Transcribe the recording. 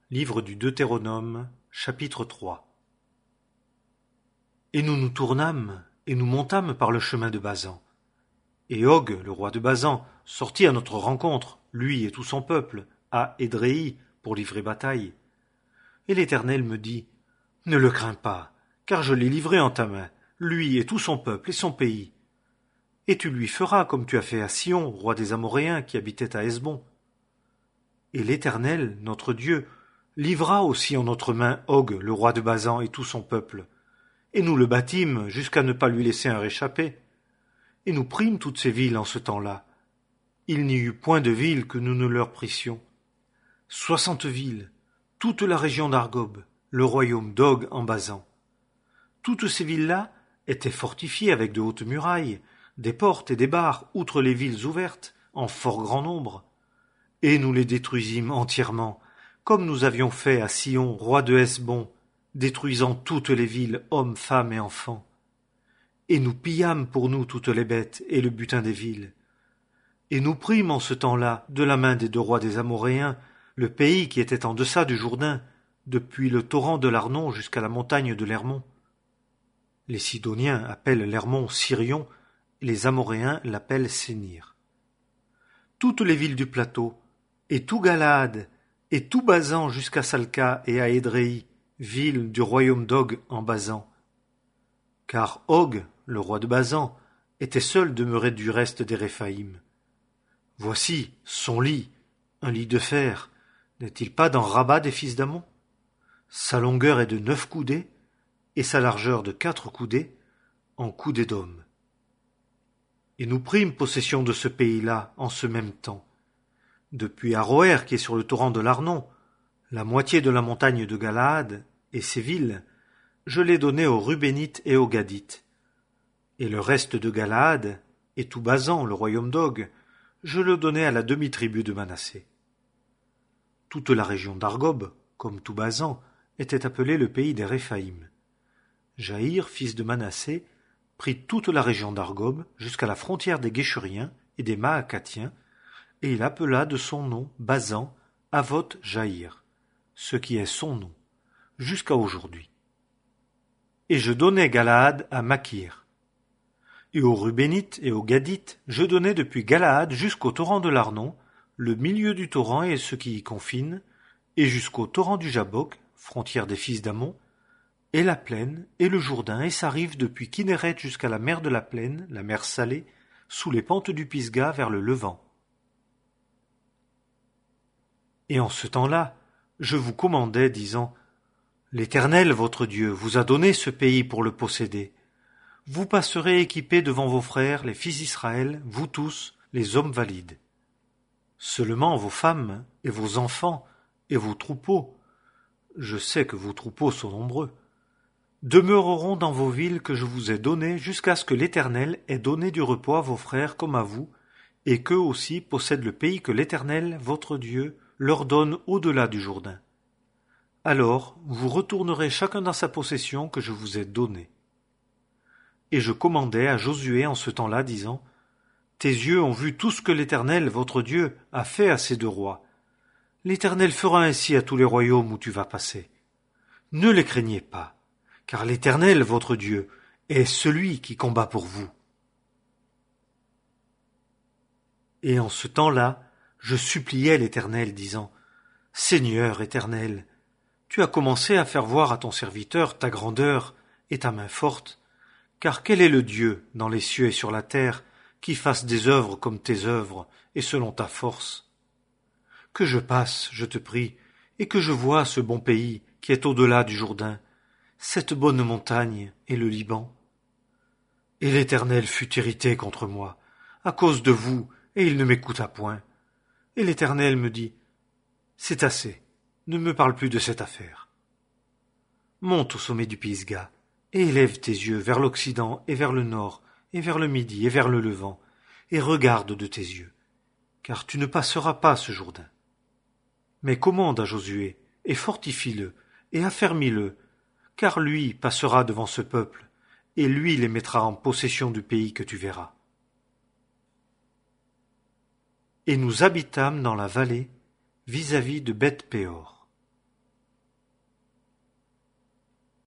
Livre du Deutéronome, chapitre 3. Et nous nous tournâmes, et nous montâmes par le chemin de Basan. Et Og, le roi de Basan, sortit à notre rencontre, lui et tout son peuple, à Édréi, pour livrer bataille. Et l'Éternel me dit, ne le crains pas, car je l'ai livré en ta main, lui et tout son peuple et son pays. Et tu lui feras comme tu as fait à Sion, roi des Amoréens, qui habitait à Hesbon. Et l'Éternel, notre Dieu, livra aussi en notre main Og, le roi de Basan, et tout son peuple. Et nous le battîmes jusqu'à ne pas lui laisser un réchappé. Et nous prîmes toutes ces villes en ce temps-là. Il n'y eut point de ville que nous ne leur prissions. 60 villes, toute la région d'Argob, le royaume d'Og en Basan. Toutes ces villes-là étaient fortifiées avec de hautes murailles, des portes et des barres, outre les villes ouvertes, en fort grand nombre. Et nous les détruisîmes entièrement, comme nous avions fait à Sion, roi de Hesbon, détruisant toutes les villes, hommes, femmes et enfants. Et nous pillâmes pour nous toutes les bêtes et le butin des villes. Et nous prîmes en ce temps-là, de la main des 2 rois des Amoréens, le pays qui était en deçà du Jourdain, depuis le torrent de l'Arnon jusqu'à la montagne de l'Hermon. Les Sidoniens appellent l'Hermon Sirion, et les Amoréens l'appellent Sénir. Toutes les villes du plateau, et tout Galaad, et tout Basan jusqu'à Salca et à Édréi, ville du royaume d'Og en Basan. Car Og, le roi de Basan, était seul demeuré du reste des Réphaïm. Voici son lit, un lit de fer, n'est-il pas dans Rabat des fils d'Ammon? Sa longueur est de 9 coudées, et sa largeur de 4 coudées, en coudées d'homme. Et nous prîmes possession de ce pays-là en ce même temps. Depuis Aroër, qui est sur le torrent de l'Arnon, la moitié de la montagne de Galaad et ses villes, je l'ai donné aux Rubénites et aux Gadites. Et le reste de Galaad, et tout Basan, le royaume d'Og, je le donnai à la demi-tribu de Manassé. Toute la région d'Argob, comme tout Basan, était appelée le pays des Réphaïm. Jaïr, fils de Manassé, prit toute la région d'Argob jusqu'à la frontière des Guéchuriens et des Maacathiens, et il appela de son nom Basan, Avoth Jaïr, ce qui est son nom, jusqu'à aujourd'hui. Et je donnai Galaad à Makir. Et aux Rubénites et aux Gadites, je donnai depuis Galaad jusqu'au torrent de l'Arnon, le milieu du torrent et ce qui y confine, et jusqu'au torrent du Jabbok, frontière des fils d'Ammon, et la plaine, et le Jourdain, et sa rive depuis Kinneret jusqu'à la mer de la plaine, la mer Salée, sous les pentes du Pisga vers le Levant. Et en ce temps-là, je vous commandai, disant, l'Éternel, votre Dieu, vous a donné ce pays pour le posséder. Vous passerez équipés devant vos frères, les fils d'Israël, vous tous, les hommes valides. Seulement vos femmes, et vos enfants, et vos troupeaux, je sais que vos troupeaux sont nombreux, demeureront dans vos villes que je vous ai données jusqu'à ce que l'Éternel ait donné du repos à vos frères comme à vous, et qu'eux aussi possèdent le pays que l'Éternel, votre Dieu, leur donne au-delà du Jourdain. Alors vous retournerez chacun dans sa possession que je vous ai donnée. Et je commandai à Josué en ce temps-là, disant, tes yeux ont vu tout ce que l'Éternel, votre Dieu, a fait à ces 2 rois. L'Éternel fera ainsi à tous les royaumes où tu vas passer. Ne les craignez pas, car l'Éternel, votre Dieu, est celui qui combat pour vous. Et en ce temps-là, je suppliai l'Éternel, disant, Seigneur Éternel, tu as commencé à faire voir à ton serviteur ta grandeur et ta main forte, car quel est le Dieu, dans les cieux et sur la terre, qui fasse des œuvres comme tes œuvres, et selon ta force? Que je passe, je te prie, et que je voie ce bon pays qui est au-delà du Jourdain, cette bonne montagne et le Liban. Et l'Éternel fut irrité contre moi, à cause de vous, et il ne m'écouta point. Et l'Éternel me dit, c'est assez, ne me parle plus de cette affaire. Monte au sommet du Pisga, et élève tes yeux vers l'Occident et vers le Nord, et vers le Midi et vers le Levant, et regarde de tes yeux, car tu ne passeras pas ce Jourdain. Mais commande à Josué, et fortifie-le, et affermis-le, car lui passera devant ce peuple, et lui les mettra en possession du pays que tu verras. Et nous habitâmes dans la vallée, vis-à-vis de Beth-Péor.